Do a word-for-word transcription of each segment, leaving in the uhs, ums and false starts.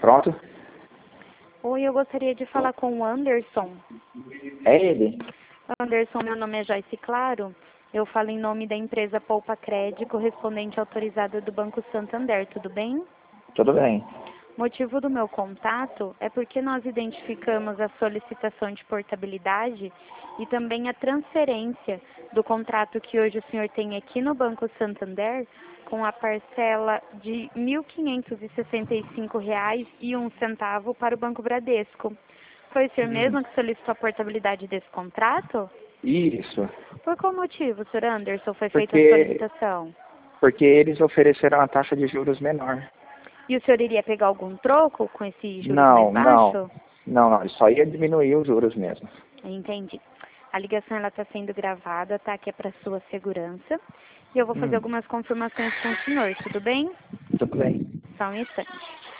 Pronto? Oi, eu gostaria de falar com o Anderson. É ele? Anderson, meu nome é Joyce Claro. Eu falo em nome da empresa Poupa Crédito, correspondente autorizada do Banco Santander, tudo bem? Tudo bem. O motivo do meu contato é porque nós identificamos a solicitação de portabilidade e também a transferência do contrato que hoje o senhor tem aqui no Banco Santander com a parcela de mil quinhentos e sessenta e cinco reais e um centavo para o Banco Bradesco. Foi o senhor Hum. mesmo que solicitou a portabilidade desse contrato? Isso. Por qual motivo, senhor Anderson, foi feita Porque, a solicitação? porque eles ofereceram uma taxa de juros menor. E o senhor iria pegar algum troco com esse juros mais Não, não. baixo? Não, não. Só ia diminuir os juros mesmo. Entendi. A ligação ela está sendo gravada, tá? Que é para sua segurança. E eu vou fazer Hum. algumas confirmações com o senhor, tudo bem? Tudo bem. Só um instante.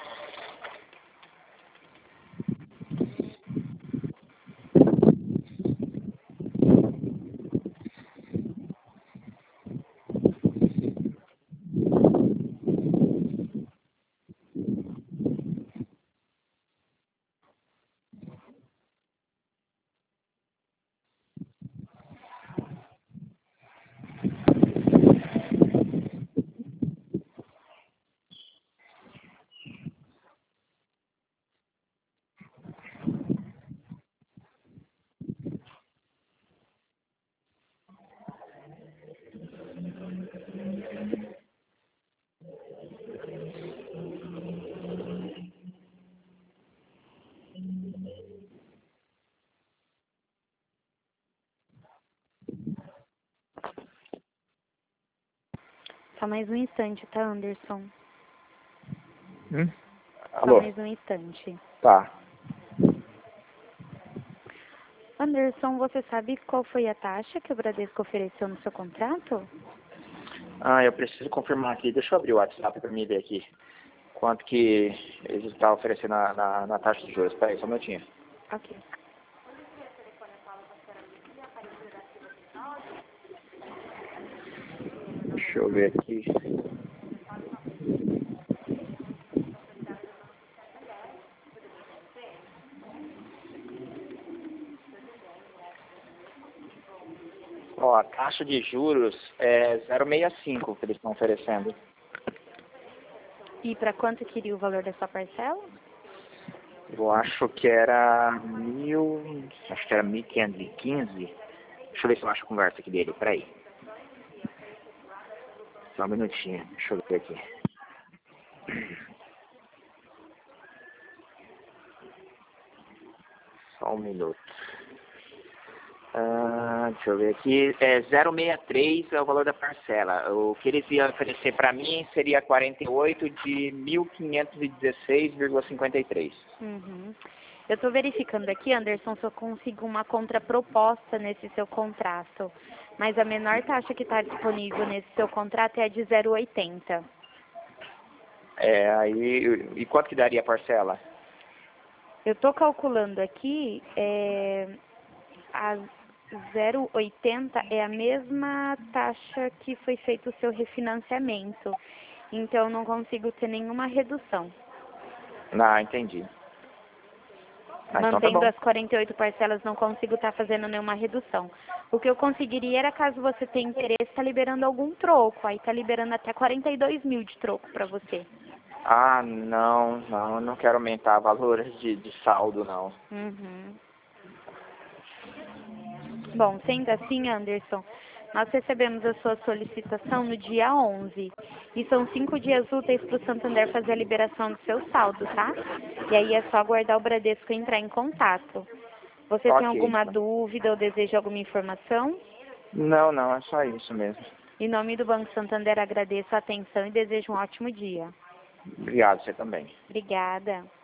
Só mais um instante, tá, Anderson? Hum? Só Alô? mais um instante. Tá. Anderson, você sabe qual foi a taxa que o Bradesco ofereceu no seu contrato? Ah, eu preciso confirmar aqui. Deixa eu abrir o WhatsApp para mim ver aqui. Quanto que eles estavam oferecendo na, na, na taxa de juros. Espera aí, só um minutinho. Ok. Deixa eu ver aqui. Ó, a taxa de juros é zero vírgula sessenta e cinco que eles estão oferecendo. E para quanto queria o valor da sua parcela? Eu acho que era mil. Acho que era mil quinhentos e quinze. Deixa eu ver se eu acho a conversa aqui dele. Peraí. Só um minutinho. Deixa eu ver aqui. Só um minuto. Ah, deixa eu ver aqui. É zero vírgula sessenta e três é o valor da parcela. O que eles iam oferecer para mim seria quarenta e oito de mil quinhentos e dezesseis vírgula cinquenta e três. Uhum. Eu estou verificando aqui, Anderson, se eu consigo uma contraproposta nesse seu contrato. Mas a menor taxa que está disponível nesse seu contrato é a de zero vírgula oitenta. É, aí. E quanto que daria a parcela? Eu estou calculando aqui, é, a zero vírgula oitenta é a mesma taxa que foi feito o seu refinanciamento. Então, eu não consigo ter nenhuma redução. Ah, entendi. Ah, então tá Mantendo bom. as quarenta e oito parcelas, não consigo estar fazendo nenhuma redução. O que eu conseguiria era, caso você tenha interesse, estar liberando algum troco. Aí está liberando até quarenta e dois mil de troco para você. Ah, não, não, eu não quero aumentar valores de, de saldo, não. Uhum. Bom, sendo assim, Anderson, nós recebemos a sua solicitação no dia onze. E são cinco dias úteis para o Santander fazer a liberação do seu saldo, tá? E aí é só aguardar o Bradesco entrar em contato. Você tem Ok. alguma dúvida ou deseja alguma informação? Não, não, é só isso mesmo. Em nome do Banco Santander, agradeço a atenção e desejo um ótimo dia. Obrigado, você também. Obrigada.